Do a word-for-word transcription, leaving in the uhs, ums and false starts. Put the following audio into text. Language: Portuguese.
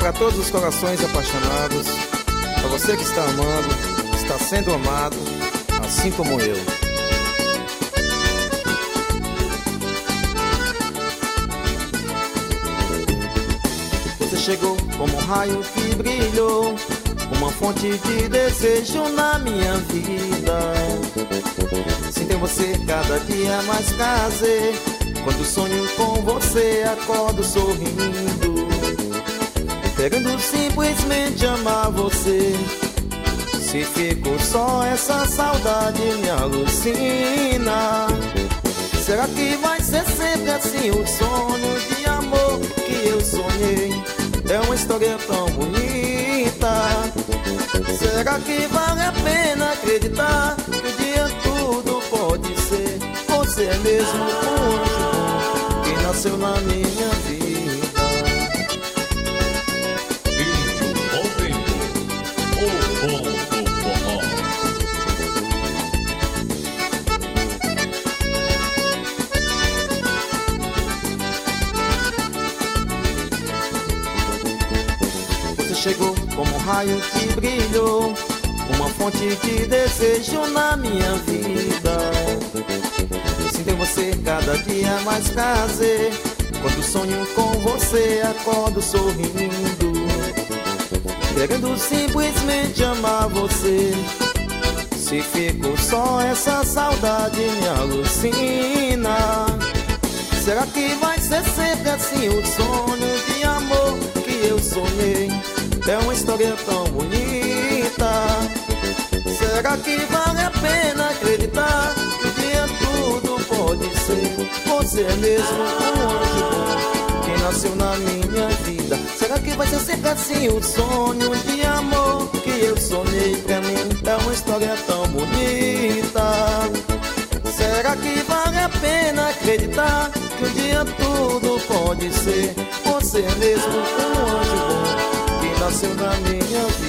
para todos os corações apaixonados, para você que está amando, está sendo amado, assim como eu. Você chegou como um raio que brilhou, uma fonte de desejo na minha vida. Sinto em você cada dia mais prazer, quando sonho com você acordo sorrindo, querendo simplesmente amar você. Se fico só, essa saudade me alucina. Será que vai ser sempre assim o sonho de amor que eu sonhei? É uma história tão bonita. Será que vale a pena acreditar que um dia tudo pode ser? Você é mesmo um anjo que nasceu na minha vida. Índio ao tempo, o bom do forró. Você chegou como um raio que brilhou, uma fonte de desejo na minha vida. Sinto em você cada dia mais prazer, quando sonho com você acordo sorrindo, querendo simplesmente amar você. Se fico só, essa saudade me alucina. Será que vai ser sempre assim o sonho de amor que eu sonhei? É uma história tão bonita. Será que vale a pena acreditar que um dia tudo pode ser? Você é mesmo um anjo que nasceu na minha vida. Será que vai ser sempre assim o sonho de amor que eu sonhei? Pra mim é uma história tão bonita. Será que vale a pena acreditar que um dia tudo pode ser? Você é mesmo um anjo bom que nasceu na minha vida.